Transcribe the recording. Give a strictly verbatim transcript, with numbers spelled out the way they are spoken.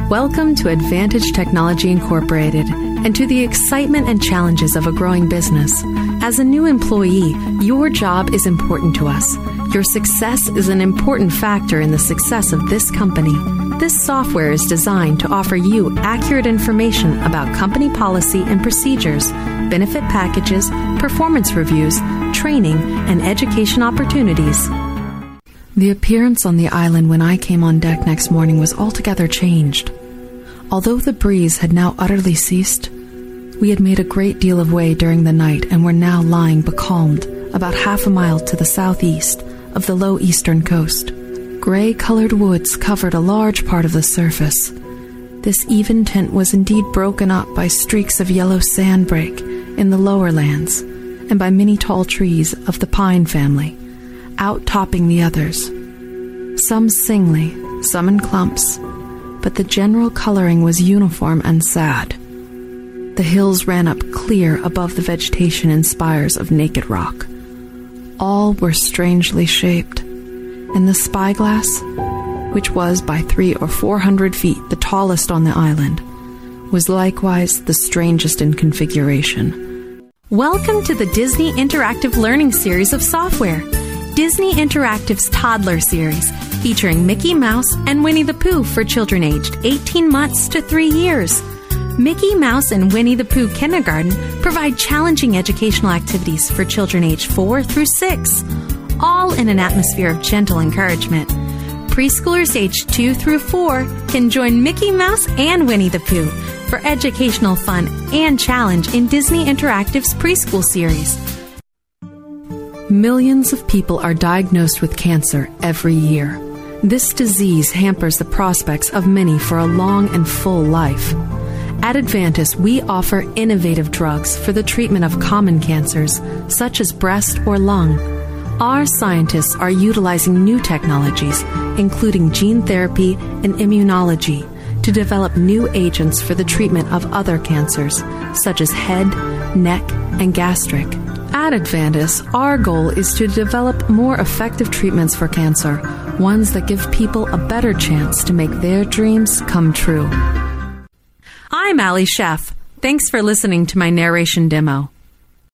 Welcome to Advantage Technology Incorporated and to the excitement and challenges of a growing business. As a new employee, your job is important to us. Your success is an important factor in the success of this company. This software is designed to offer you accurate information about company policy and procedures, benefit packages, performance reviews, training, and education opportunities. The appearance on the island when I came on deck next morning was altogether changed. Although the breeze had now utterly ceased, we had made a great deal of way during the night and were now lying becalmed about half a mile to the southeast of the low eastern coast. Gray-colored woods covered a large part of the surface. This even tint was indeed broken up by streaks of yellow sandbreak in the lower lands and by many tall trees of the pine family, out-topping the others, some singly, some in clumps, but the general coloring was uniform and sad. The hills ran up clear above the vegetation in spires of naked rock. All were strangely shaped, and the spyglass, which was by three or four hundred feet the tallest on the island, was likewise the strangest in configuration. Welcome to the Disney Interactive Learning Series of software, Disney Interactive's Toddler Series, featuring Mickey Mouse and Winnie the Pooh for children aged eighteen months to three years. Mickey Mouse and Winnie the Pooh Kindergarten provide challenging educational activities for children aged four through six, all in an atmosphere of gentle encouragement. Preschoolers aged two through four can join Mickey Mouse and Winnie the Pooh for educational fun and challenge in Disney Interactive's preschool series. Millions of people are diagnosed with cancer every year. This disease hampers the prospects of many for a long and full life. At Advantis, we offer innovative drugs for the treatment of common cancers, such as breast or lung. Our scientists are utilizing new technologies, including gene therapy and immunology, to develop new agents for the treatment of other cancers, such as head, neck, and gastric. At Advantis, our goal is to develop more effective treatments for cancer, ones that give people a better chance to make their dreams come true. I'm Allie Sheff. Thanks for listening to my narration demo.